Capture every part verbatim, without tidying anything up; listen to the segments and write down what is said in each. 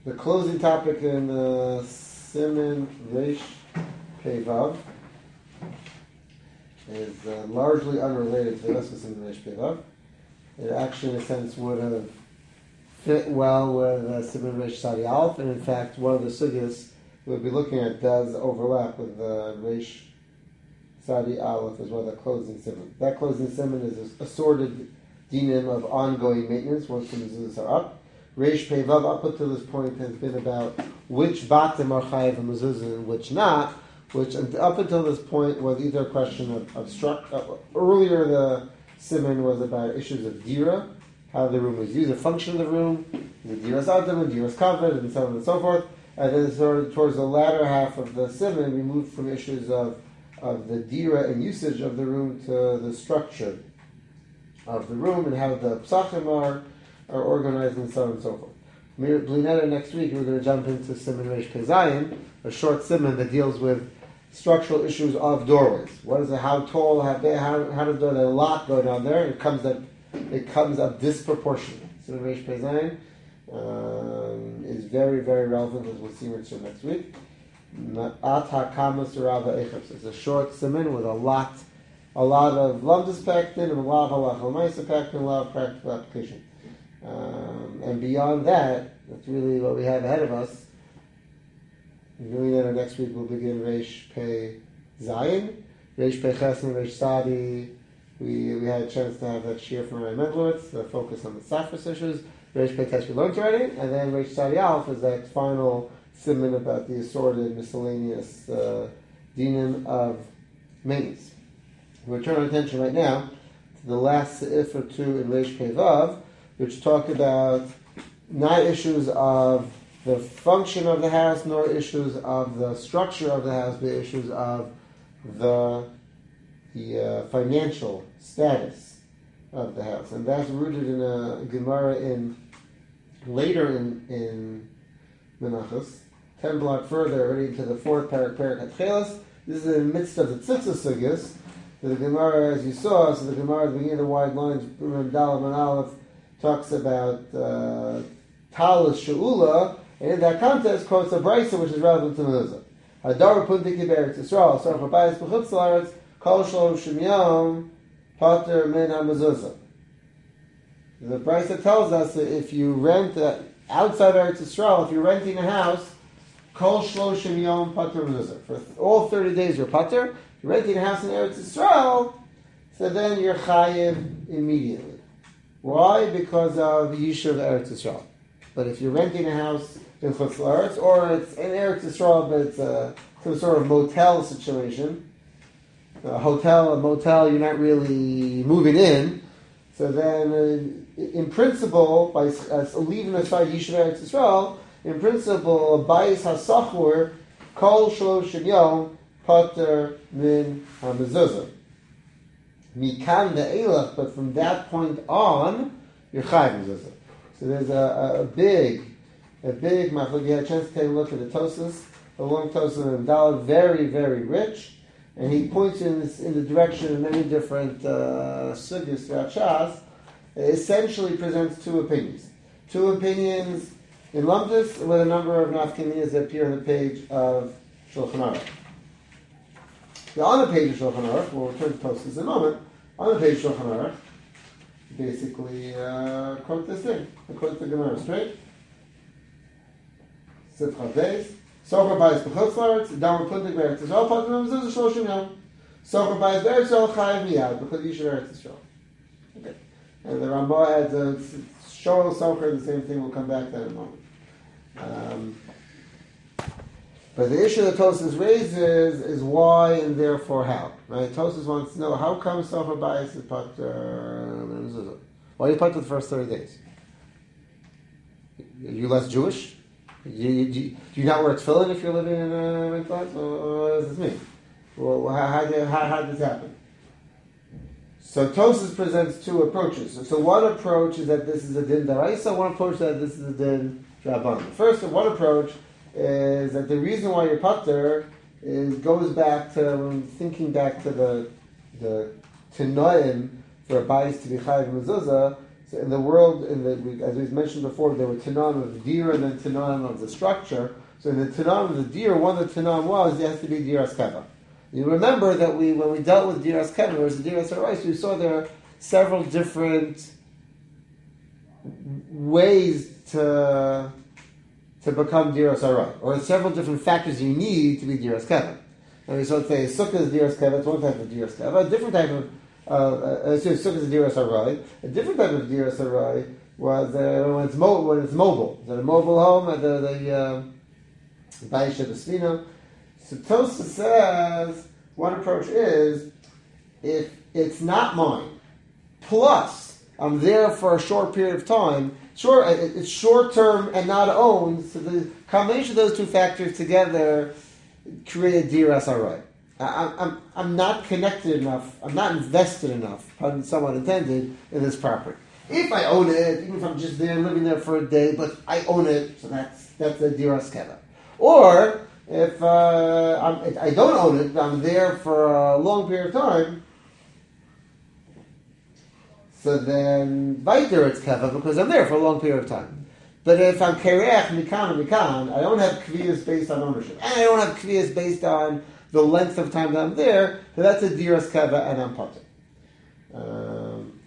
The closing topic in uh, Siman Reish Pei Vav is uh, largely unrelated to the rest of Siman Reish Pei Vav. It actually, in a sense, would have fit well with uh, Siman Reish Sadi Aleph, and in fact, one of the sugyas we'll be looking at does overlap with the uh, Reish Sadi Aleph as well, the closing Siman. That closing Siman is assorted dinim of ongoing maintenance once the mezuzahs are up. Reish Pei Vav up until this point has been about which batim are chayav and mezuzah and which not, which up until this point was either a question of, of struct. Uh, earlier the Siman was about issues of dira, how the room was used, the function of the room, the dira's adam, the dira's covered, and so on and so forth. And then sort of towards the latter half of the Siman, we moved from issues of of the dira and usage of the room to the structure of the room and how the psachim are, are organized and so on and so forth. Blinetta next week we're going to jump into Siman Reish Pei Zayin, a short Siman that deals with structural issues of doorways. What is it? How tall? How big? How, how does the lot go down there? It comes up. It comes up disproportionate. Siman Reish Pei Zayin um, is very very relevant, as we'll see next week. It's a short siman with a lot, a lot of lumdus packed in, and a lot of halacha l'maisa packed in, a lot of practical application. Um, and beyond that, that's really what we have ahead of us. Really, then next week we'll begin Reish Pei Zayin, Reish Pei Ches and Reish Sadi. We we had a chance to have that shir from Ray Mendlowitz, the focus on the Safras issues. Reish Pei Ches we learned already, and then Reish Sadi Aleph is that final Siman about the assorted miscellaneous uh, dinim of maintenance. We'll turn our attention right now to the last seif or two in Reish Pei Vav, which talk about not issues of the function of the house, nor issues of the structure of the house, but issues of the the uh, financial status of the house, and that's rooted in a Gemara in later in in Menachos. Ten block further, already into the fourth parak, parak Atchelas. This is in the midst of the Tzitza Sugyas. The Gemara, as you saw, so the Gemara at the beginning of the wide lines, Dalam and Aleph, talks about uh, Talis She'ula, and in that context quotes a Brisa, which is relevant to Mezuzah. Hadar Puntiki Beretz Yisrael, so for Bayis B'chutz La'aretz, Kol Shalom Shemyom, Pater Min HaMezuzah. The Brisa tells us that if you rent uh, outside Eretz Yisrael, if you're renting a house, Kol Shloshim Yom Pater Mezuzah. For all thirty days you're Pater. If you're renting a house in Eretz Yisrael, so then you're Chayiv immediately. Why? Because of Yishuv Eretz Yisrael. But if you're renting a house in Chutz La'aretz, or it's in Eretz Yisrael, but it's a, some sort of motel situation, a hotel, a motel, you're not really moving in, so then, uh, in principle, by uh, leaving aside Yishuv Eretz Yisrael, in principle, Bayis HaSachur, Kol Shloshim Yom, Pater Min HaMezuzah. Mikan Ve'elach, but from that point on, you're Chayiv Mezuzah. So there's a, a big, a big machlok. You had a chance to take a look at the Tosas, the long Tosas and Dalet, very, very rich, and he points in this, in the direction of many different uh, sugyas throughout Shas. Essentially presents two opinions. Two opinions in Lumdus with a number of nafkaminas that appear on the page of Shulchan Aruch. Now, on the page of Shulchan Aruch, we'll return to Tosas in a moment, on the page of Shulchan Aruch, basically uh, quote this thing. I quote the Gemara straight. Sifchat Beis. Sofer Bayis B'chutz La'aretz, Damer Puntik Be'eretz Yisrael, Pater Min HaMezuzah Shloshim Yom. Sofer Bayis Be'eretz Yisrael, Chayiv Miyad, because Yishuv Eretz Yisrael. Okay. And the Ramah adds a Shoel Sofer, the same thing, we'll come back to that in a moment. Um, but the issue that Tosas raises is why and therefore how. Right? Tosas wants to know how come Sofer Bayis is Pater Min HaMezuzah. Why are you Pater the first thirty days? Are you less Jewish? You, you, do you not wear tefillin if you're living in a rental house? Or what does this mean? Well, how, how, did, how, how did this happen? So Tosas presents two approaches. So, so one approach is that this is a din daraisa. One approach is that this is a din drabanan. First, one approach is that the reason why you're pater is goes back to when thinking back to the the tanoim for a bayis to be chayiv mezuzah. So in the world, in the, we, as we mentioned before, there were Tanam of the deer and then Tanam of the structure. So in the Tanam of the deer, one of the Tanam was, it has to be Diras Keva. You remember that we, when we dealt with Diras Keva versus Diras Harais, we saw there are several different ways to to become Diras Harai, or several different factors you need to be Diras Keva. And we saw say Sukkah is Diras Keva, it's one type of Diras Keva, a different type of uh, uh, so Sukkah is Diras Harai, a different type of Diras Harai was uh, when it's mo- when it's mobile. Is it a mobile home at the the Baisha uh, Svina? So Tosa says one approach is if it's not mine, plus I'm there for a short period of time. Sure, it's short term and not owned. So the combination of those two factors together create Diras Harai. I'm I'm not connected enough. I'm not invested enough, pardon somewhat intended, in this property. If I own it, even if I'm just there living there for a day, but I own it, so that's that's a Diras Keva. Or if uh, I'm, if I don't own it, I'm there for a long period of time. So then, weiter it's keva because I'm there for a long period of time. But if I'm kereach mikan and mikan, I don't have kviyas based on ownership, and I don't have kviyas based on the length of time that I'm there. So that's a diras keva, and I'm potter. Um,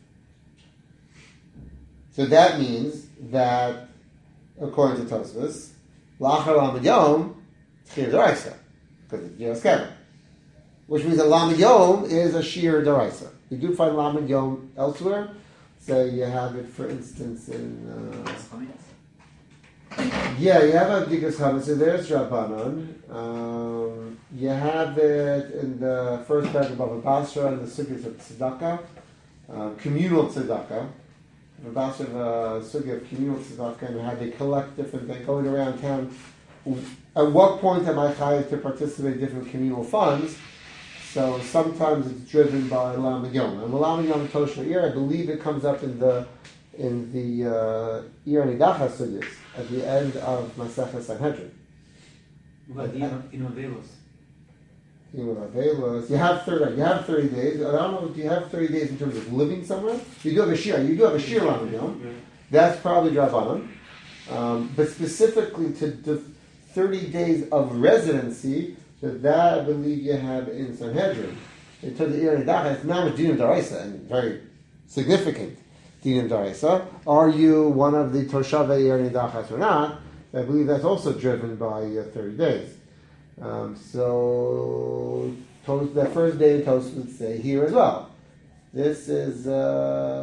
so that means that, according to Tosfos, lachar lamed yom shir daraisa because it's diras keva, which means that lamed yom is a shir daraisa. We do find lamed yom elsewhere. So you have it, for instance, in uh, yeah, you have a digas chametz. So there's Rabbanon. Um, you have it in the first paragraph of Bava Basra and the sugyas of tzedakah, uh, communal tzedakah. Bava Basra of a sugya of communal tzedakah, and how they collect different things going around town. At what point am I chayav to participate in different communal funds? So sometimes it's driven by Lamed Yom. And Lamed Yom Toshma Ir, I believe it comes up in the in the uh, Ir Nidacha Sugyas at the end of Masechah Sanhedrin. But in Avelos. In Avelos. You have thirty. You have thirty days. I don't know if you have thirty days in terms of living somewhere. You do have a shir. You do have a shir Lamed Yom. Yeah. That's probably Drabanan. Um, but specifically to the thirty days of residency. So that I believe you have in Sanhedrin. In terms of Ir Nidacha, it's not a Dinim Daraisa, and very significant Dinim Daraisa. Are you one of the Toshavei Ir Nidachas or not? I believe that's also driven by uh, thirty days. Um, so Tos, that first day Tos would say here as well. This is uh,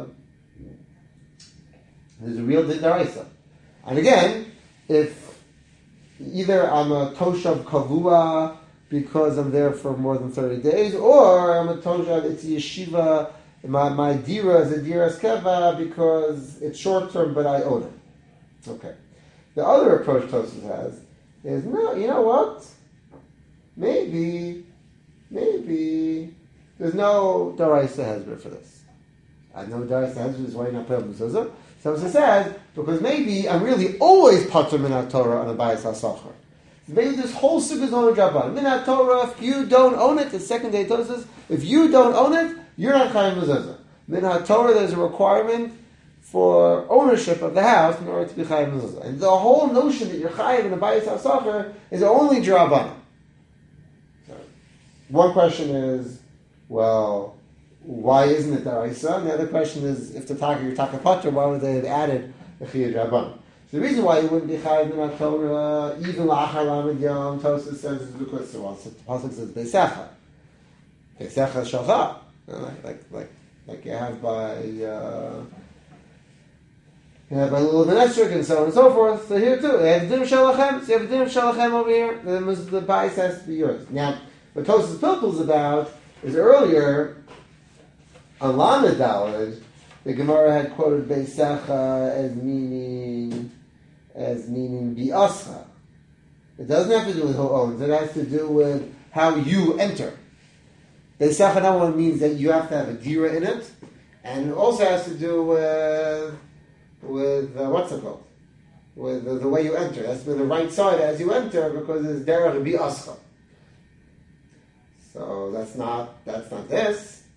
this is a real Din Daraisa. And again, if either I'm a Toshav Kavua because I'm there for more than thirty days, or I'm a Toshav, it's a yeshiva, my, my dira is a diras keva because it's short term, but I own it. Okay. The other approach Tosfos has is, no, you know what? Maybe, maybe, there's no Daraisa Hezbollah for this. I know Daraisa Hezbollah is why you're not paying mezuzah. So it says, because maybe I'm really always patur minat Torah on a bayis hasachar. Maybe this whole sukkah is on a Rabban. Minat Torah, if you don't own it, the second day Tosfos, if you don't own it, you're not chayav mezuzah. Minat Torah, there's a requirement for ownership of the house in order to be chayav mezuzah. And the whole notion that you're chayav in a bayis hasachar is only Rabban. So, one question is, well, why isn't it Daraisa? And the other question is, if the taka you're taka patur, why would they have added the chiyuv Rabban? So the reason why you wouldn't be chayav minat Torah even la'achar lamed yom, Tosfos says, is because the pasuk says beisecha, beisecha shalcha, like like like like you have by uh, you have by Lulav and Esrog and so on and so forth. So here too, they have din shalachem. So you have din shalachem over here. Then the bayis has to be yours. Now, what Tosfos Pilpul is about is earlier. On Lamed Daled, the Gemara had quoted Beisecha as meaning as meaning bi'ascha. It doesn't have to do with who owns. It has to do with how you enter. Beisecha not only means that you have to have a dira in it, and it also has to do with with uh, what's it called? With the, the way you enter. That's with the right side as you enter, because it's derech bi'ascha. So that's not that's not this.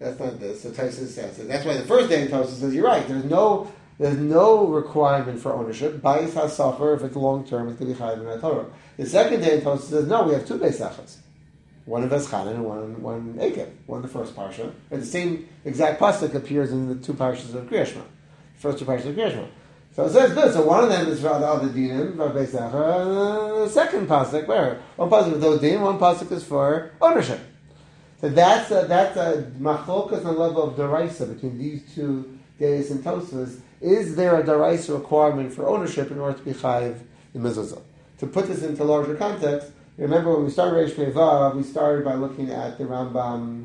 That's not this. So Tosfos says it. That's why the first day in Tosfos says you're right. There's no there's no requirement for ownership. Bayis has suffer if it's long term, it's going to be chayav in the Torah. The second day in Tosfos says no. We have two beis achas, one in Veschanan and one in, one in Ekev, one in the first parsha. And the same exact pasuk appears in the two parshas of Kriya Shema, the first two parshas of Kriya Shema. So it says good. So one of them is for the other dinim, for beis acha, and the second pasuk where one pasuk is those dinim, one pasuk is for ownership. So that's a, that's a machlokas on the level of deraisa between these two days and Tosfos. Is there a deraisa requirement for ownership in order to be chayiv the mezuzah? To put this into larger context, remember when we started Reish Pei Vav, we started by looking at the Rambam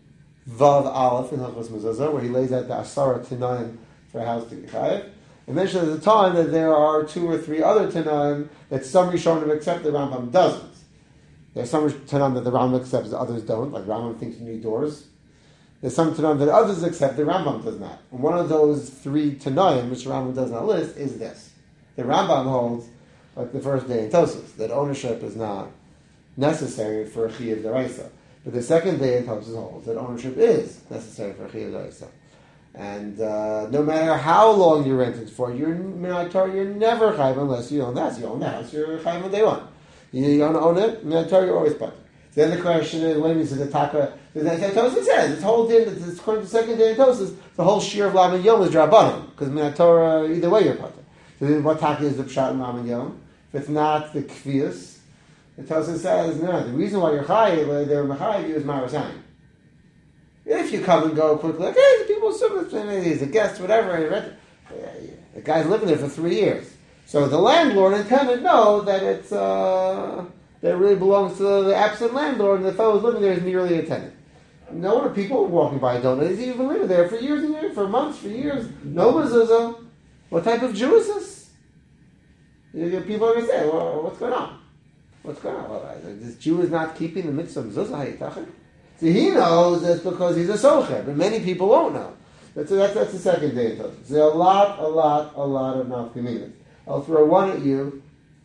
Vav Aleph in Hilchos Mezuzah, where he lays out the Asara Tanaim for a house to be chayiv. And mentioned at the time that there are two or three other Tanaim that some Rishonim accept, the Rambam doesn't. There's some Tanaim that the Rambam accepts, the others don't, like Rambam thinks you need doors. There's some Tanaim that others accept, the Rambam does not. And one of those three Tanaim, which the Rambam does not list, is this. The Rambam holds, like the first day in Tosfos, that ownership is not necessary for Chiyuv D'Oraisa. But the second day in Tosfos holds that ownership is necessary for Chiyuv D'Oraisa. And uh, no matter how long you rent it for, you're you're never chayiv unless you own that. So you own the house, you're chayiv on day one. You, you don't own it, Minator, you're always part. So then the question is, when you say the taka, the Tosfos says this whole din, it's according to the second day in Tosfos, the whole shir of Lam and Yom is drabanan because Minator, either way you're part. So then what taka is the pshat in Lam and Yom? If it's not the kfiyas, the Tosfos says no. The reason why you're chayiv, they're mechayiv you is marasayim. If you come and go quickly, like, hey, the people assume he's a guest, whatever, the guy's living there for three years. So the landlord and tenant know that it's uh, that it really belongs to the absent landlord, and the fellow who's living there is merely a tenant. No one of people walking by don't know. He's even living there for years and years, for months, for years. No mezuzah. What type of Jew is this? People are going to say, well, what's going on? What's going on? Well, this Jew is not keeping the mitzvah of mezuzah. So he knows that's because he's a socher, but many people won't know. That's that's, that's the second day of Tosfos. There are a lot, a lot, a lot of nafkaminas. I'll throw one at you.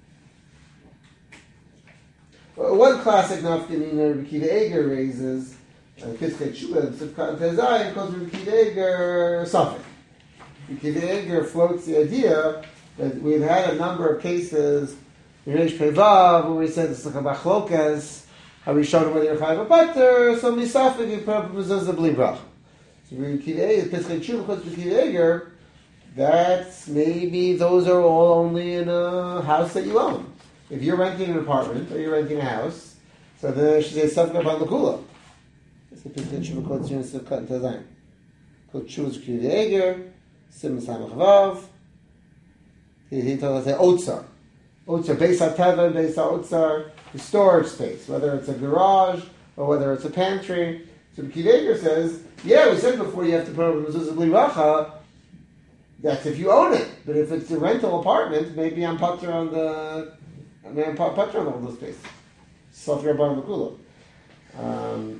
One classic nafkamina Rabbi Akiva Eiger raises, and Piskei Tshuva, Sivkat Tezayim, calls Rabbi Akiva Eiger Safek. Rabbi Akiva Eiger floats the idea that we've had a number of cases in Reish Pei Vav where we said it's like a machlokas. How we showed him whether you're chayav a butter, so misafik you put up mezuzah bli bracha. So Rabbi Akiva Eiger, Piskei Tshuva, because Rabbi Akiva Eiger, that's maybe those are all only in a house that you own. If you're renting an apartment or you're renting a house, so then I should say something about lakula. It's the Piskei Tshuva called Tziyun Sivkat and Tezayim. Called Tshuva Rabbi Akiva Eiger, Sim Samach Vav. He he told us say otzar, otzar beis hateva, beis haotzar. The storage space, whether it's a garage or whether it's a pantry. So the Akiva Eiger says, yeah, we said before you have to put up a mezuzah bli bracha. That's if you own it. But if it's a rental apartment, maybe I'm putter on the, I mean, I'm putter on all those spaces. Sof Rabban L'Kula. Um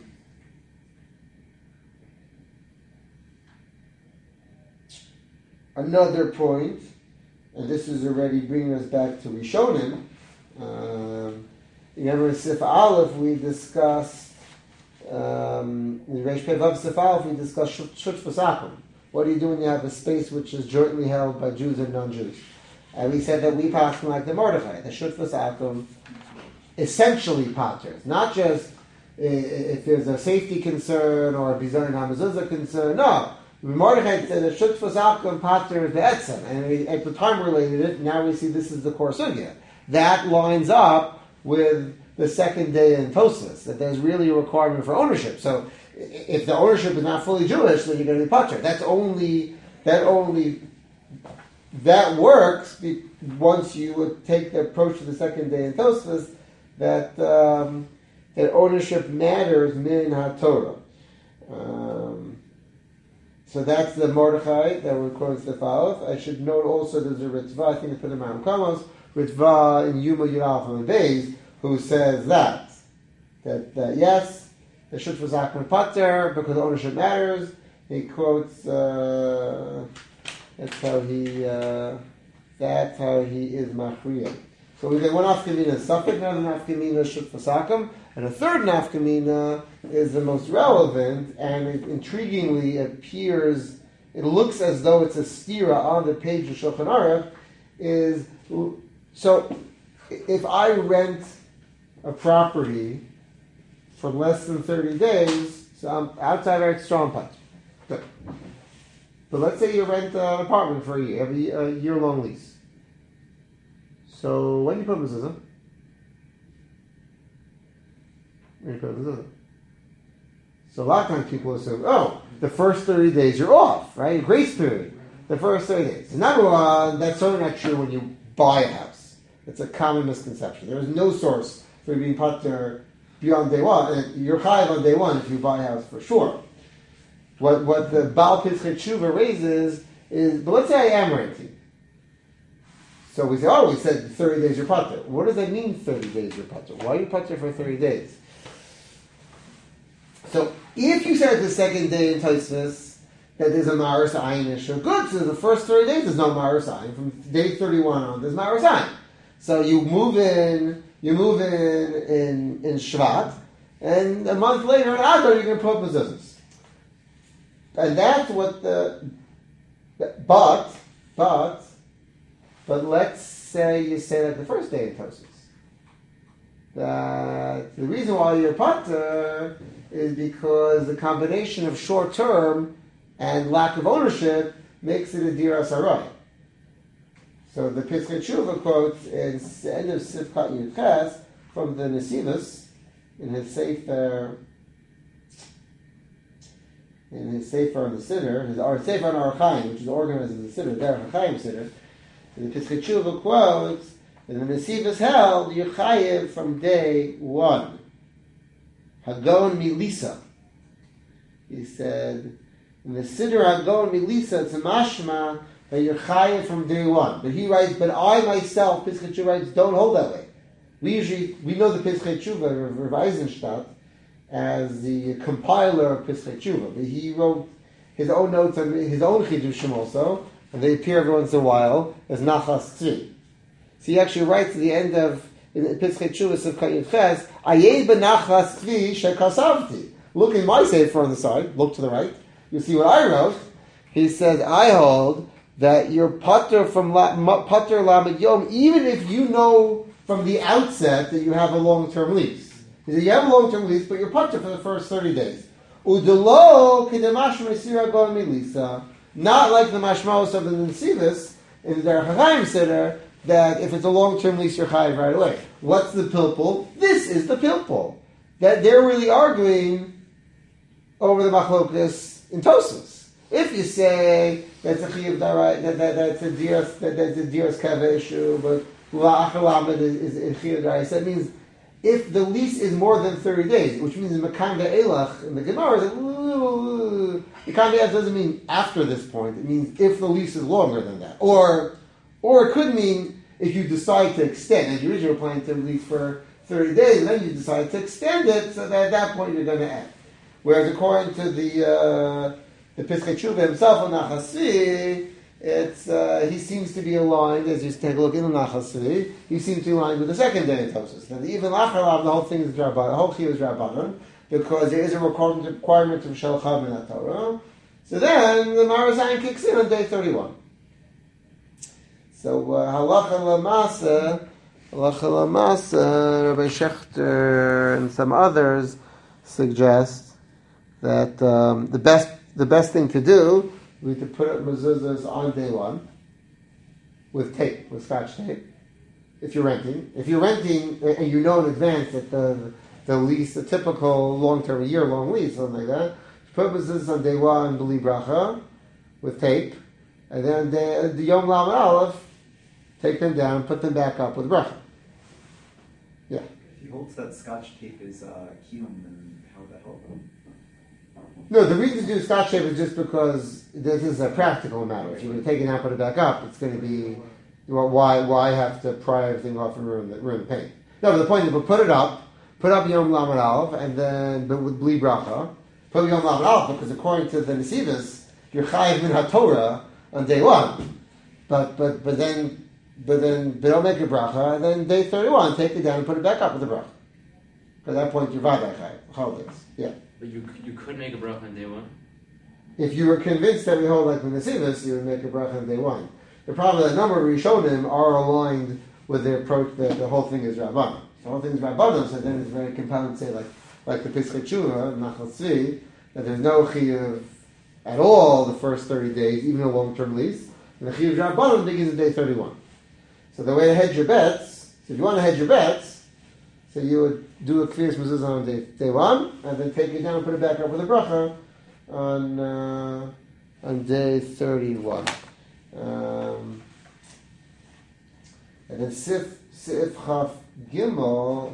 Another point, and this is already bringing us back to Rishonim. Um, Remember in Sif Aleph we discussed, um, in Reish Pei Vav Sif Aleph we discussed Shutfus Akum. What do you do when you have a space which is jointly held by Jews and non-Jews? And we said that we pass like the Mordechai, the Shutfus Akum essentially patters, not just if there's a safety concern or a Bizayin HaMezuzah concern, no. Mordechai said that Shutfus Akum patters the Etzem, and we, at the time related it, now we see this is the core sugya. That lines up with the second day in Tosfos, that there's really a requirement for ownership. So if the ownership is not fully Jewish, then you're going to be patur. That's only, that only, that works once you would take the approach to the second day in Tosfos, that, um, that ownership matters min ha-Torah. Um, so that's the Mordechai that we're quoting the Aleph. I should note also there's a Ritva, I think it's for the Maram Kamos, Ritva in Yuma Yudalef and Beis, who says that, that, that yes, the Shutfus Akum Pater, because ownership matters. He quotes, uh, that's how he, uh, that's how he is Machriya. So we get one nafkamina safek, another nafkamina shutfasakum, and a third nafkamina is the most relevant, and it intriguingly appears, it looks as though it's a stira on the page of Shulchan Aruch, is, so if I rent a property for less than thirty days, so I'm outside our strong punch. But, but let's say you rent an apartment for a year, every a year-long lease. So when you put mezuzah? When you put mezuzah? So a lot of times people assume, oh, the first thirty days you're off, right? Grace period. The first thirty days. Number one, that's certainly not true when you buy a house. It's a common misconception. There is no source for being put there beyond day one. And you're chayav on day one if you buy a house for sure. What what the Baal Pischei Tshuva raises is, but let's say I am renting. So we say, oh, we said thirty days you're pater. What does that mean, thirty days you're pater? Why are you pater for thirty days? So if you said the second day in Tosfos that there's a Maris Ayin issue, good, so the first thirty days there's no Maris Ayin. From day thirty-one on, there's Maris Ayin. So you move in, you move in in, in Shvat, and a month later in Adar you're going to put mezuzahs. And that's what the, but, but, But let's say you say that the first day in Tosfos. That the reason why you're pater is because the combination of short term and lack of ownership makes it a dir asarai. So the Pischei Tshuva quotes in the end of Sifkat Yudches from the Nesivos in his Sefer in his Sefer on the Siddur, his or Sefer on Orach Chaim, which is organized as the Siddur, Derech HaChaim Siddur. And the Pischei Tshuva quotes, and the Nesivos held, you're chayev from day one. Hagon Milisa. He said, in the Siddur Hagon Milisa, it's a mashma that you're chayev from day one. But he writes, but I myself, Pischei Tshuva writes, don't hold that way. We usually, we know the Pischei Tshuva, Rav Eisenstadt, as the compiler of Pischei Tshuva. But he wrote his own notes on his own Chidushim also, and they appear every once in a while as Nachas Tzvi. So he actually writes at the end of Pischei Tshuva Sivkat Yudches, Ayei b'Nachas Tzvi shekasavti. Look in my sefer on the side, look to the right, you see what I wrote. He says, I hold that you're pater from pater lamed yom, even if you know from the outset that you have a long-term lease. He said, you have a long-term lease, but you're pater for the first thirty days. Udelo kedemash mesira gon milisa. Not like the mashmaos of the Nesivos in their Chachayim Siddur, that if it's a long-term lease, you're chayiv right away. What's the pilpul? This is the pilpul. That they're really arguing over the machlokas in Tosfos. If you say that's a chayiv darai, that, that that's a diras that that's a diras kava issue, but la'achalamed is, is in chayiv darai, that means if the lease is more than thirty days, which means in Mekam ve'elach in the Gemara, the Mekam ve'elach doesn't mean after this point. It means if the lease is longer than that, or or it could mean if you decide to extend, as you originally were planning to lease for thirty days, and then you decide to extend it, so that at that point you're going to end. Whereas according to the uh, the Pischei Tshuva himself on Nachas Tzvi, it's uh, he seems to be aligned, as you take a look in the Nachas Tzvi, he seems to be aligned with the second day in Tosfos. Now, even Lachalav, the whole thing is Rabbanan, the whole Chiyuv is Rabbanan, because there is a requirement, requirement of Shalcham in that Torah. So then the Marazayin kicks in on day thirty-one. So uh, Halacha Lamasa, Halacha Lamasa, Rabbi Shechter and some others suggest that um, the best the best thing to do would be to put up mezuzahs on day one with tape, with scotch tape. If you're renting, if you're renting and you know in advance that the the lease, a typical long-term, a year-long lease, something like that, put mezuzahs on day one, b'li bracha, with tape, and then the, the Yom Lamed Aleph, take them down, put them back up with bracha. Yeah. If he holds that scotch tape is uh, kiyum, then how would that help him? No, the reason to do scotch tape is just because this is a practical matter. If you're going to take it out, put it back up, it's going to be, well, why why have to pry everything off and ruin the, ruin the paint? No, but the point is, but put it up, put up Yom Lamed Aleph, and then, but with bli bracha, put Yom Lamed Aleph, because according to the Nesivos, you're chayiv min HaTorah on day one. But, but, but then, but then but don't make a bracha, and then day thirty-one, take it down and put it back up with the bracha. At that point, you're vaday chayav, holidays. Yeah. But you you could make a bracha on day one? If you were convinced that we hold like the Nesivos, you would make a bracha on day one. The problem is that a number of Rishonim are aligned with the approach that the whole thing is Rabbanan. The whole thing is Rabbanan, so then it's very compelling to say, like like the Pesach Tshuva, Nachal Tzvi, that there's no chiyuv at all the first thirty days, even a long-term lease. And the chiyuv Rabbanan begins at day thirty-one. So the way to hedge your bets, so if you want to hedge your bets, so you would do a Kvias Mezuzah on day, day one, and then take it down and put it back up with a bracha on uh, on day thirty-one. Um, and then Sif Sif Chaf Gimel.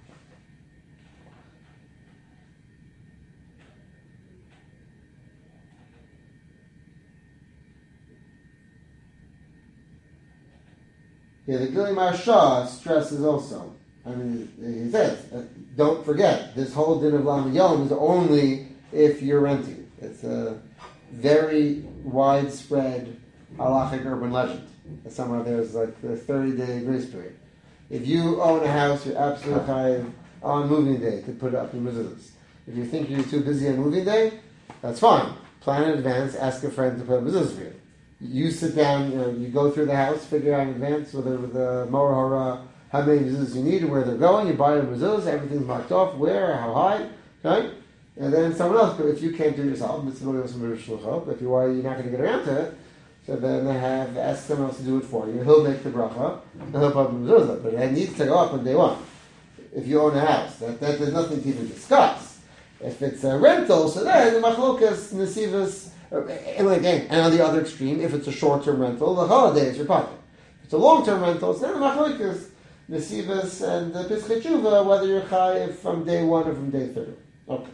Yeah, the Gili Marsha stresses also. I mean, he says, uh, don't forget, this whole din of Lam Yom is only if you're renting. It's a very widespread halachic urban legend. Somewhere there's like the thirty-day grace period. If you own a house, you're absolutely chayav on moving day to put up your mezuzahs. If you think you're too busy on moving day, that's fine. Plan in advance, ask a friend to put up mezuzahs for you. You sit down, you know, you go through the house, figure out in advance whether with the mower hora, how many mezuzahs you need and where they're going. You buy your mezuzahs, everything's marked off, where, how high, okay? And then someone else, but if you can't do it yourself, if you worry you're not going to get around to it, so then they have ask someone else to do it for you. He'll make the bracha, and he'll put the mezuzah, but it needs to go up on day one. If you own a house, that, that there's nothing to even discuss. If it's a rental, so then the machlokas, nesivas. And again, and on the other extreme, if it's a short-term rental, the holiday is your pocket. If it's a long-term rental, so then the machlokas, nesivas, and the Pesach Tshuva, whether you're chayiv from day one or from day thirty. Okay.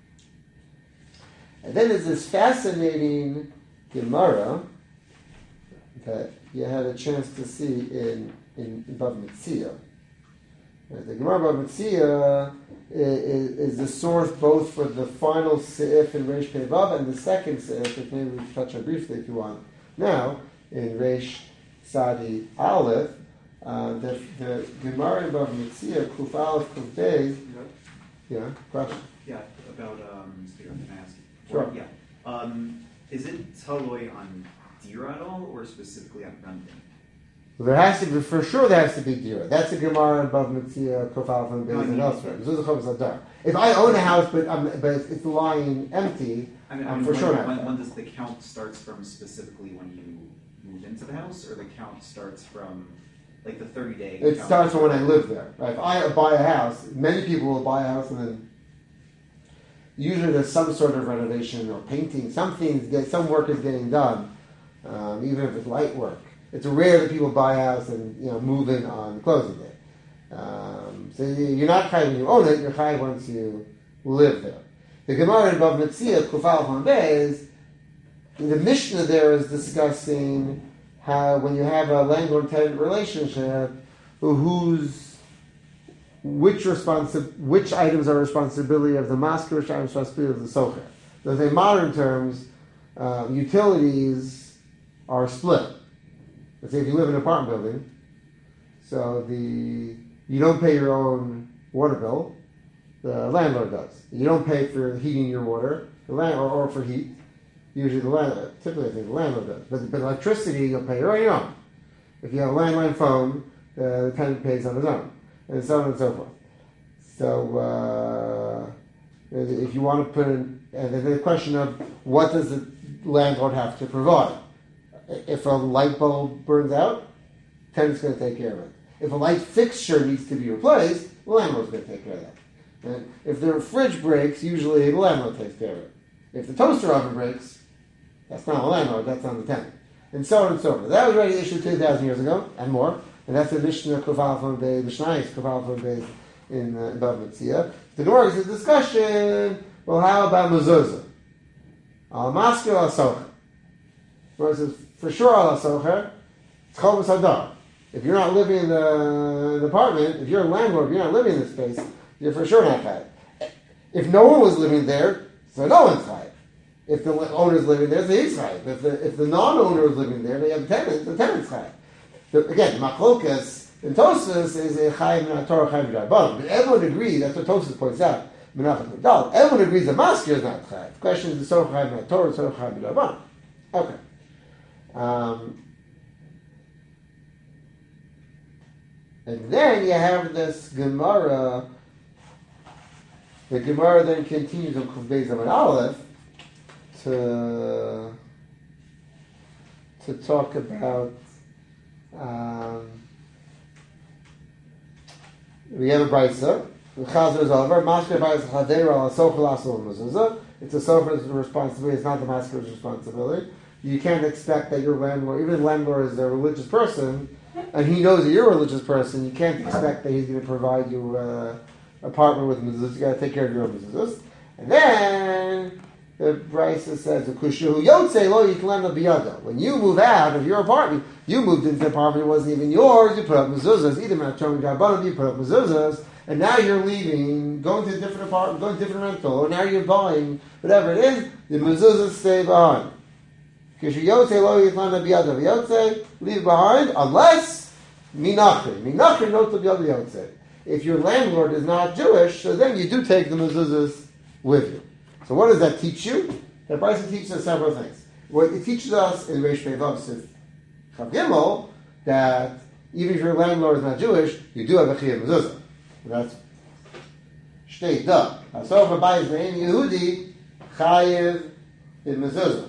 And then there's this fascinating Gemara that you had a chance to see in in, in Bava Metzia. The Gemara Bava Metzia is, is the source both for the final seif in Reish Pei Vav and the second seif, which maybe we can touch on briefly if you want. Now, in Reish Sadi Aleph, uh, the, the Gemara in Bava Metzia, Kuf Aleph Kuf Beis, yeah, question? Yeah, about, um, Speaker, can I ask you? Sure. Yeah. Um, is it taloi on dira at all, or specifically on renting? Well, there has to be, for sure there has to be dira. That's a Gemara in Bava Metzia, Kuf Aleph and Beis, and elsewhere. If I own a house, but um, but it's lying empty, I mean, I um, mean for when, sure not. when, when does the count starts from specifically when you move into the house, or the count starts from, like, the thirty-day It count? starts from when I live there. Right? If I buy a house, many people will buy a house and then usually there's some sort of renovation or painting, something, some work is getting done, um, even if it's light work. It's rare that people buy a house and, you know, move in on closing day. Um, so you're not chayav when you own it, you're chayav once you live there. The Gemara in Bava Metzia, Kuf Aleph on Beis, the Mishnah there is discussing how when you have a landlord-tenant relationship, whose which responsi- which items are responsibility of the master, which items are responsibility of the socher. So in modern terms, uh, utilities are split. Let's say if you live in an apartment building, so the you don't pay your own water bill, the landlord does. You don't pay for heating your water, the land or, or for heat. Usually the landlord, typically I think the landlord does. But, but electricity you'll pay your own. If you have a landline phone, uh, the tenant pays on his own, and so on and so forth. So uh, if you want to put in, and then the question of what does the landlord have to provide? If a light bulb burns out, tenant's going to take care of it. If a light fixture needs to be replaced, the landlord's going to take care of that. And if the fridge breaks, usually the landlord takes care of it. If the toaster oven breaks, that's not the landlord, that's on the tenant. And so on and so forth. That was already issued two thousand years ago, and more. And that's the Mishnah Kuf Aleph on Beis, Mishnah Kuf Aleph on Beis in uh, Bava Metzia. The Gemara is a discussion, well, how about mezuzah? Al maskil al socher. Gemara says, for sure al socher, it's chol v'sadar. If you're not living in the, the apartment, if you're a landlord, if you're not living in the space, you're for sure not chayav. If no one was living there, so no one's chayav. If the owner's living there, so he's chayav. If the, if the non-owner is living there, they have tenants, the tenant's chayav. the, again, machlokas in Tosfos is a chayim min Torah, chayim min Rabbanan. But everyone agrees. That's what Tosfos points out. Menachem Nidal. Everyone agrees that masker is not chayim. The question is the Torah chayim min Torah, Torah chayim min Rabbanan. Okay. Um, and then you have this Gemara. The Gemara then continues on Kuf Beis Amud Aleph to to talk about. Um, we have a brisa. The Chazar is over. Masker Bayis Chadera al Sochel Asol Mezuzah. It's a sofer's responsibility. It's not the masker's responsibility. You can't expect that your landlord, even if the landlord is a religious person, and he knows that you're a religious person, you can't expect that he's going to provide you an apartment with mezuzahs. You got to take care of your own mezuzahs. And then the Brisa says, "Kushu yotze lo yiklam biyado." When you move out of your apartment, you moved into the apartment; it wasn't even yours. You put up mezuzahs. Either ma'atom gabanim, you put up mezuzahs, and now you're leaving, going to a different apartment, going to a different rental, or now you're buying whatever it is. The mezuzahs stay behind. Leave behind unless minachri. Minachri not to be able to. If your landlord is not Jewish, so then you do take the mezuzahs with you. So what does that teach you? The Brisa teaches us several things. What it teaches us in Reish Pei Vav Sif Chav Gimel that even if your landlord is not Jewish, you do have a chiyuv mezuzah. That's shtei da. So if a bayis ve'en Yehudi chayiv in mezuzah.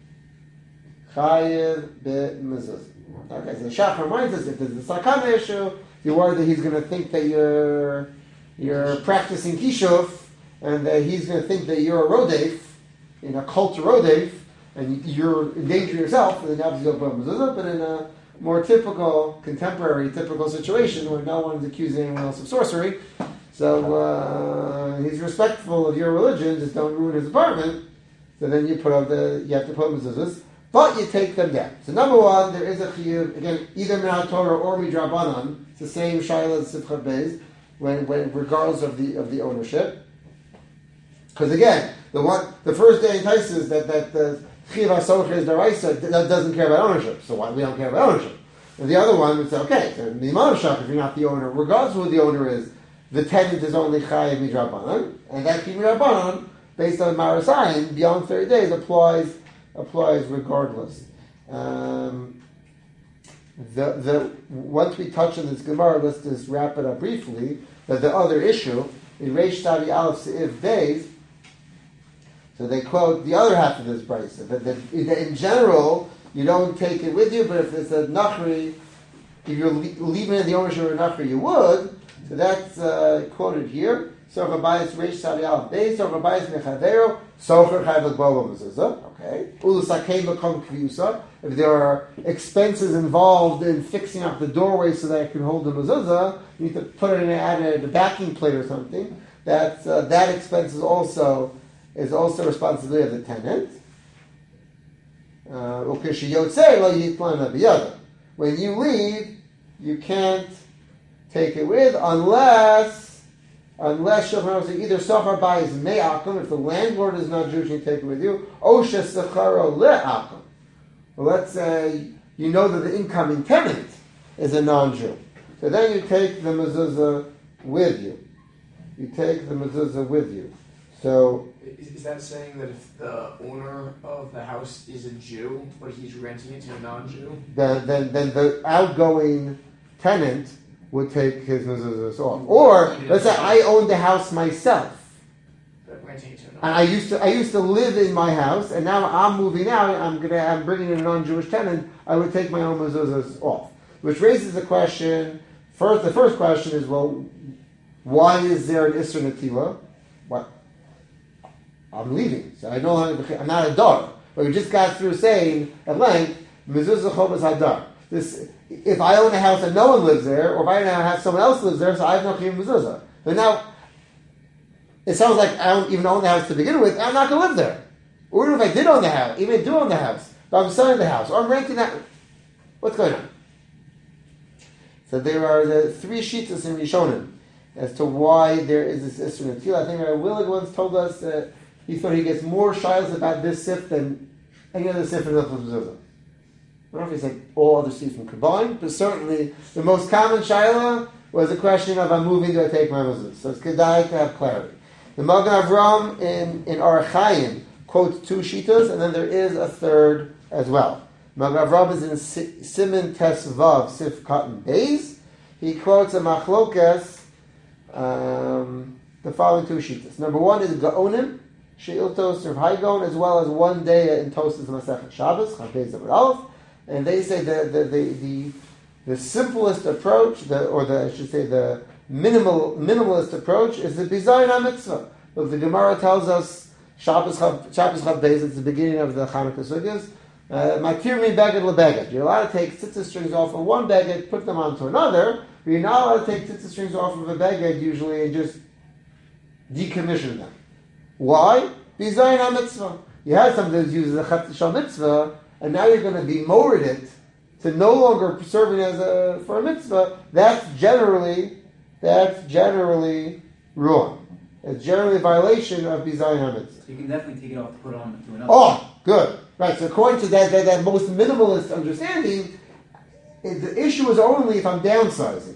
Chayiv b'mezuzah. Okay, so the Shach reminds us if there's a sakana issue, you're worried that he's going to think that you're you're practicing kishuf, and that he's going to think that you're a rodef, in a cult rodef, and you're endangering yourself. And then obviously you'll put mezuzah. But in a more typical, contemporary, typical situation where no one's accusing anyone else of sorcery, so uh, he's respectful of your religion. Just don't ruin his apartment. So then you put up the you have to put mezuzahs. But you take them down. So number one, there is a chiyuv, again, either min Torah or midrabanan. It's the same shayla as Sifcha Beis, when, when regardless of the of the ownership. Because again, the one the first day entices that that the chiyuv hasocher is deraisa that doesn't care about ownership. So why we don't care about ownership? And the other one would say, okay, so miman shach if you're not the owner, regardless of who the owner is, the tenant is only chayiv midrabanan, and that midrabanan based on marasayin beyond thirty days applies. applies regardless. Um, the the once we touch on this Gemara, let's just wrap it up briefly. That the other issue in Reish Tavi Aleph Seif Beis. So they quote the other half of this brisa that, that in general you don't take it with you, but if it's a nachri, if you're leaving in the ownership of a nachri, you would. So that's uh, quoted here. So Rabayis Reish Tavi Aleph Beis. So Rabayis Mechadero. Sofer chayv l'gbova mezuzah. Okay. Ulusakei b'kom kviyusa. If there are expenses involved in fixing up the doorway so that it can hold the mezuzah, you need to put it in add a backing plate or something. That uh, that expense is also is also responsibility of the tenant. Uh, when you leave, you can't take it with unless. Unless either Sochar Bayis me'akum, if the landlord is not Jewish, you take it with you. Osha Secharo le'akum. Well, let's say you know that the incoming tenant is a non-Jew. So then you take the mezuzah with you. You take the mezuzah with you. So is, is that saying that if the owner of the house is a Jew, but he's renting it to a non-Jew? Then, then, then the outgoing tenant would take his mezuzahs off. Or let's say I own the house myself. And I used to I used to live in my house, and now I'm moving out. I'm gonna I'm bringing in a non-Jewish tenant. I would take my own mezuzahs off, which raises the question. First, the first question is, well, why is there an Isser Natila? What? I'm leaving, so I no longer I'm not a dar. But we just got through saying at length mezuzah chovas hadar. This, if I own a house and no one lives there, or if I now have someone else lives there, so I have no chiyuv mezuzah. But now, it sounds like I don't even own the house to begin with. I'm not going to live there. Or even if I did own the house, even if I do own the house, but I'm selling the house, or I'm renting that. What's going on? So there are the three shittas in Rishonim as to why there is this Isser Natila. I think Rabbi Willig once told us that he thought he gets more shilas about this sif than any other sif in the mezuzah. I don't know if he said all other sifim combined, but certainly the most common shaila was a question of I'm moving, do I take my mezuzah? So it's kedai to have clarity. The Magen Avram in, in Orach Chaim quotes two shitas, and then there is a third as well. Magen Avram is in si- Siman Tes Vav, Sif Cotton Beis. He quotes a machlokes, um, the following two shitas. Number one is Gaonim, Sheiltos Rav Haigon, as well as one day in Tosas Masechet Shabbos, Chav Beis Amud Aleph. And they say the the the, the, the simplest approach, the, or the I should say the minimal minimalist approach, is the Bizayin HaMitzvah. Look, the Gemara tells us Shabbos Chav Shabbos Chav Beis. It's the beginning of the Chanukah Sugyas. Makir mi beged lebeged. You're allowed to take tzitzit strings off of one beged, put them onto another, but you're not allowed to take tzitzit strings off of a beged usually and just decommission them. Why? Bizayin HaMitzvah. You had something that uses a Chet Shal Mitzvah, and now you're going to be mored it to no longer serving as a for a mitzvah. That's generally that's generally wrong. It's generally a violation of Bizayin HaMitzvah. So you can definitely take it off to put on to another. Oh, good. Right. So according to that that, that most minimalist understanding, it, the issue is only if I'm downsizing.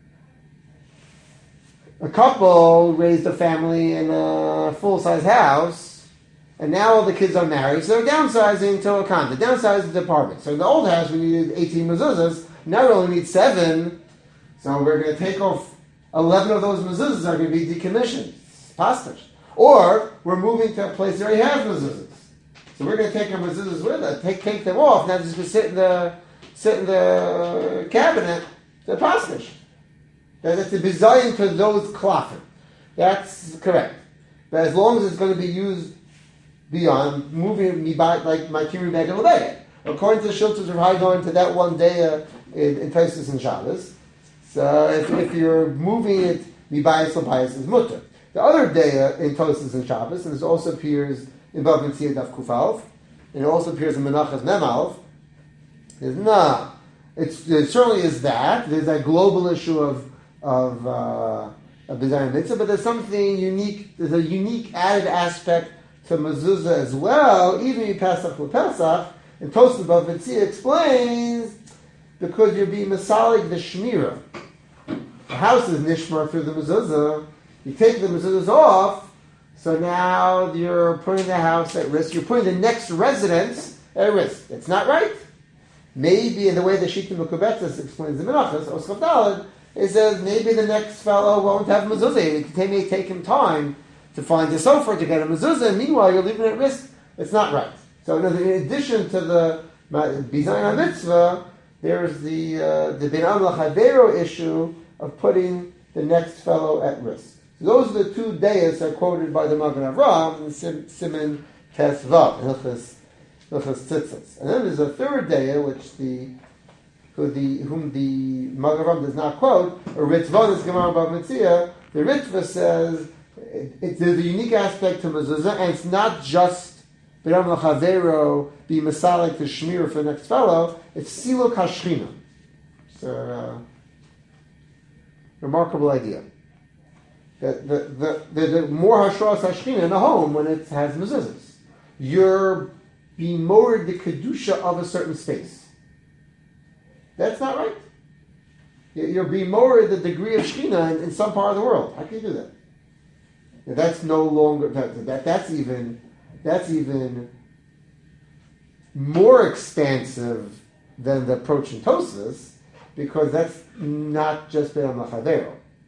A couple raised a family in a full-size house, and now all the kids are married, so they're downsizing to a condo, downsizing the apartment. So in the old house, we needed eighteen mezuzahs. Now we only need seven, so we're going to take off eleven of those mezuzahs are going to be decommissioned. Pastors. Or we're moving to a place that already has mezuzahs. So we're going to take our mezuzahs with us, take, take them off, now just going to sit in the, sit in the cabinet, the pastors. That's a bizayin to those klafim. That's correct. But as long as it's going to be used beyond moving me by like my kiri bag and lebeg. According to the Shiltos of High going to that one day uh, in, in Tosfos and Shabbos. So if, if you're moving it mi bayis lebayis is mutter. The other day uh, in Tosfos and Shabbos, and this also appears in Bava Metzia Daf Kuf Aleph, and it also appears in Menachos Mem Aleph, is nah. It's, it certainly is that. There's that global issue of of uh, of Bizayin Mitzvah, but there's something unique. There's a unique added aspect to mezuzah as well, even in Pesach or Pesach. And Tosfos Bava Metzia explains because you're being masalik the shmira. The house is nishmar through the mezuzah. You take the mezuzahs off, so now you're putting the house at risk. You're putting the next residence at risk. It's not right. Maybe in the way the Shita Mekubetzes explains the Menachos, Oschav Daled, it says maybe the next fellow won't have mezuzah. It may take him time to find a sofer to get a mezuzah, and meanwhile you're leaving it at risk. It's not right. So in addition to the Bizayin HaMitzvah, there's the uh, the Ben Am L'Chavero issue of putting the next fellow at risk. So those are the two dayas that are quoted by the Magen Avram in Sim, Siman Tes Vav, Hilchos Tzitzis. And then there's a third daya which the who the whom the Magen Avram does not quote, a Ritva, this Gemara Bava Metzia. The Ritva says it, it, there's a unique aspect to mezuzah, and it's not just B'ram L'Chavero be masalik to shmir for the next fellow. It's siluk hashchina. It's a uh, remarkable idea. That the the, the, the more hashras hashchina in a home when it has mezuzahs, you're being more the kedusha of a certain space. That's not right. You're being more the degree of shchina in, in some part of the world. How can you do that? That's no longer that, that that's even that's even more expansive than the approach in Tosfos, because that's not just B'ram L'Chavero.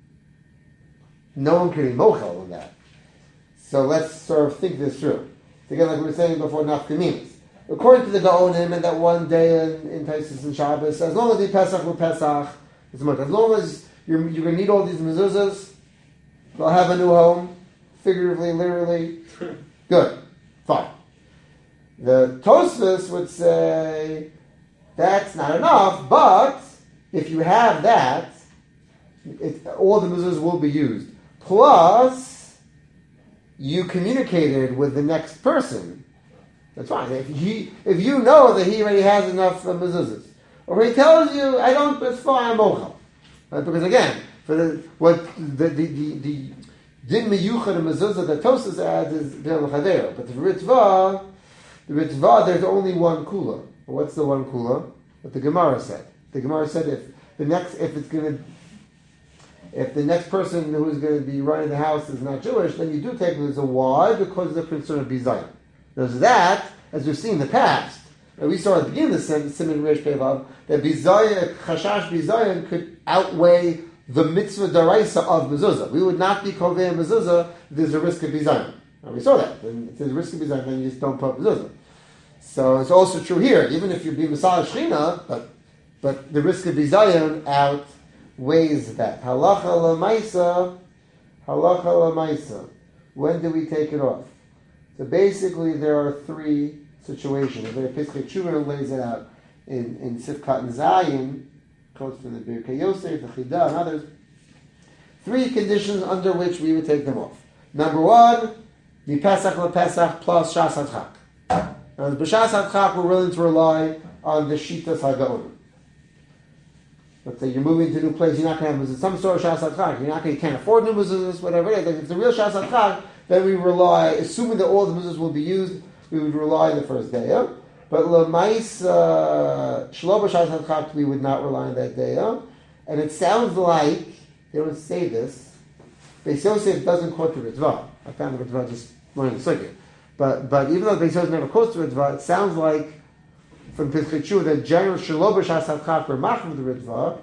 No one can be mochel in that. So let's sort of think this through. Again, like we were saying before, nafkaminas. According to the Gaonim, and that one day in, in Tosfos and Shabbos, as long as the Pesach or Pesach, it's much. As long as you're, you're going to need all these mezuzahs, they'll have a new home, figuratively, literally. Good. Fine. The Tosfos would say, that's not enough, but if you have that, it, all the mezuzahs will be used. Plus, you communicated with the next person. That's fine. If he, if you know that he already has enough uh, mezuzahs, or he tells you, "I don't," it's fine. I'm mochel. Right? Because again, for the what the the the, the din miyuchad and mezuzah that Tosfos adds is b'nei l'chadera, but the ritva, the ritva, there's only one kula. What's the one kula? what the Gemara said. The Gemara said if the next, if it's going to, if the next person who is going to be running the house is not Jewish, then you do take it as a why because of the concern of bizayon. There's that, as we've seen in the past. And we saw at the beginning of the Siman Reish Pevav that bizayon, chashash bizayon could outweigh the mitzvah daraisa of mezuzah. We would not be kovei mezuzah if there's a risk of bizayon. And we saw that. And if there's a risk of bizayon, then you just don't put mezuzah. So it's also true here. Even if you're being Masal Shechina, but but the risk of bizayon outweighs that. Halacha lamaisa, halacha lamaisa. When do we take it off? So basically, there are three situations. The Piskei Tshuva lays it out in in Sifkat and Zayin, close to the Birkei Yosef, the Chidah, and others. Three conditions under which we would take them off. Number one, the Pesach LePesach plus Shas HaDchak. Now, the B'Shas HaDchak, we're willing to rely on the Shitas HaGaonim. Let's say you're moving to a new place, you're not going to have some sort of Shas HaDchak. You're not going, you can't afford new mezuzahs, whatever it is. If it's a real Shas HaDchak, then we rely, assuming that all the mezuzahs will be used, we would rely on the first day. Yeah? But L'mais Shlo B'Shas HaDchak, we would not rely on that day. Yeah? And it sounds like, they don't say this, Beis Yosef doesn't quote the Ritva. I found the Ritva just learning the Sugya. But but even though Beis Yosef never quotes the Ritva, it sounds like from Piskei Tshuva that general Shelo B'Shas HaDchak were machmir the Ritva,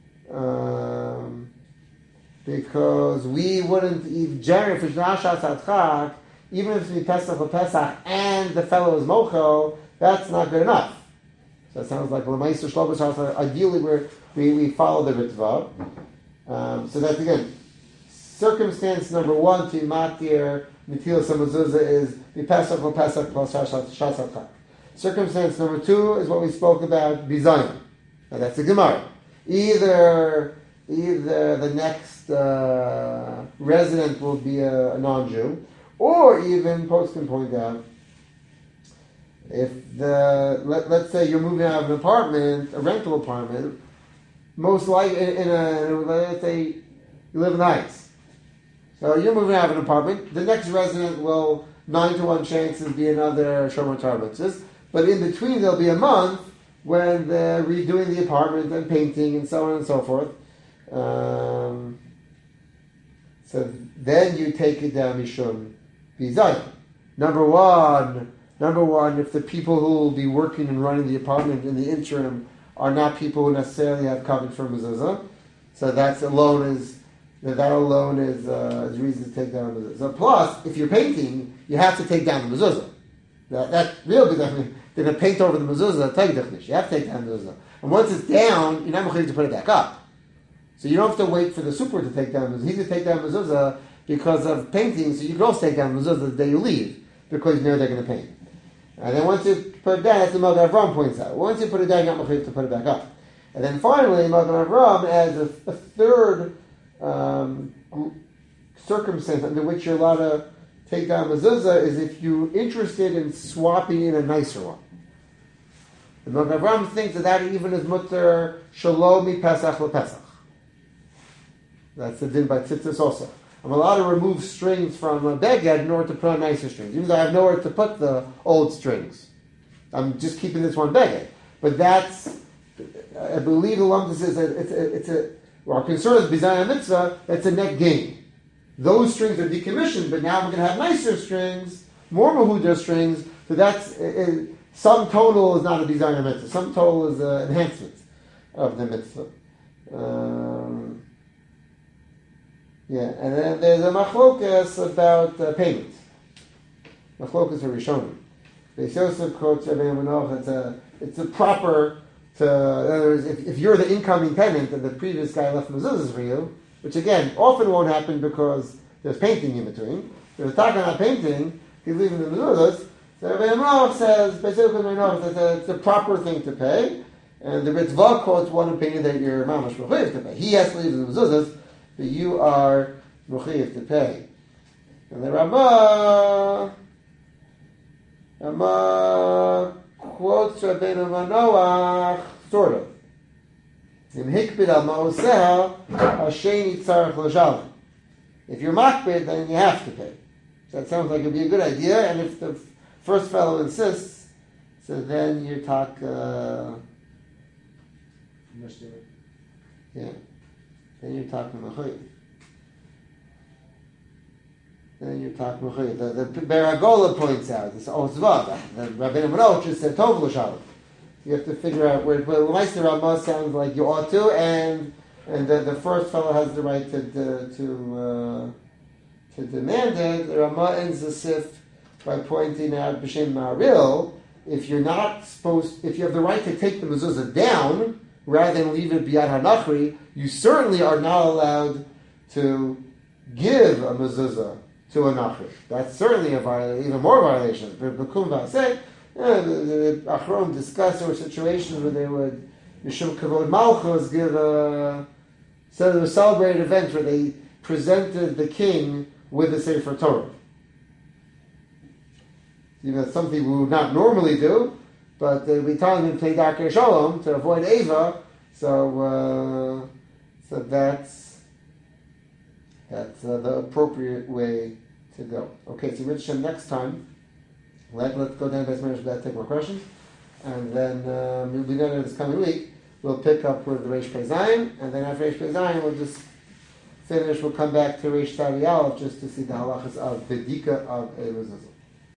um, because we wouldn't even general if it's not Shas HaDchak, even if it's Pesach or Pesach and the fellow is Mocho, that's not good enough. So it sounds like L'mais Shelo B'Shas HaDchak. Ideally, we're, we we follow the Ritva. Um, so that's again circumstance number one to matir Netilas HaMezuzah is the Pesach or Pesach plus Shas HaDchak. Circumstance number two is what we spoke about, bizayon. Now that's the Gemara. Either, either the next uh, resident will be a, a non-Jew, or even, Post can point out, if the, let, let's say you're moving out of an apartment, a rental apartment, most likely, in, in a, let's say you live in the Heights. So you're moving out of an apartment. The next resident will nine to one chances be another Shomer Torah mitzvahs. But in between there'll be a month when they're redoing the apartment and painting and so on and so forth. Um, so then you take it down Mishum Bizayon. Number one, number one, if the people who will be working and running the apartment in the interim are not people who necessarily have covered for mezuzah, so that's alone is That, that alone is uh, is reason to take down the mezuzah. Plus, if you're painting, you have to take down the mezuzah. That, that really, they're going to paint over the mezuzah, tagdachnish. You have to take down the mezuzah. And once it's down, you're not going to put it back up. So you don't have to wait for the super to take down the mezuzah. He's going to take down the mezuzah because of painting, so you can also take down the mezuzah the day you leave, because you know they're going to paint. And then once you put it down, that's the Magen Avraham points out. Once you put it down, you're not going to put it back up. And then finally, Magen Avraham adds a, a third Um, circumstance under which you're allowed to take down mezuzah is if you're interested in swapping in a nicer one. The Magen Avraham thinks that that even is mutter shalomi pesach lepesach. That's the din by tzitzis also. I'm allowed to remove strings from a beged in order to put on nicer strings, even though I have nowhere to put the old strings. I'm just keeping this one beged. But that's, I believe the lumdus is that it's a, it's a our concern is bizayon mitzvah, that's a net gain. Those strings are decommissioned, but now we're going to have nicer strings, more mahuda strings, so that's, it, sum total is not a bizayon mitzvah, sum total is an enhancement of the mitzvah. Um, yeah, and then there's a machlokas about uh, payment. Machlokas are Rishonim. Beis Yosef quotes Rabbi Manoch, it's a, it's a proper, to, in other words, if, if you're the incoming tenant and the previous guy left mezuzahs for you, which again often won't happen because there's painting in between. There's a talk on painting, he's leaving the mezuzahs. So Rabbi Manoch says, basically Manoch, it's a, it's a proper thing to pay, and the Ritva quotes one opinion that you're mamash mechuyev to pay. He has to leave the mezuzahs, but you are mechuyev to pay. And the Ramah, Ramah quotes Rabbeinu Manoach, sort of. If you're makbid, then you have to pay. So that sounds like it'd be a good idea, and if the first fellow insists, so then you talk, uh, Yeah. Then you're talking Mechuy. Then you're talking Mechuy. The, the Beragola points out, this Ozva, the Rabbeinu Manoch just said Tov L'Shalom. You have to figure out where, but Meister Ramah sounds like you ought to, and and the, the first fellow has the right to to to, uh, to demand it. The Ramah ends the sif by pointing out B'Shem Ma'aril, if you're not supposed, if you have the right to take the mezuzah down rather than leave it biyad hanachri, you certainly are not allowed to give a mezuzah to a nachri. That's certainly a violation, even more violations. But B'kum V'aseh, yeah, the, the Achron discussed there were situations where they would, Mishum Kavod Malchus, give a, so there was a celebrated event where they presented the king with the Sefer Torah. You know, something we would not normally do, but they'd be telling him to play Darkei Shalom to avoid Eva, so, uh, so that's, that's uh, the appropriate way to go. Okay, so Rich next time, Let, let's go down to base management, take more questions. And then um, we'll be done this coming week. We'll pick up with the Reish Pei Zayin, and then after Reish Pei Zayin, we'll just finish. We'll come back to Reish Tari Aleph just to see the halachas of Bedika of Elazar.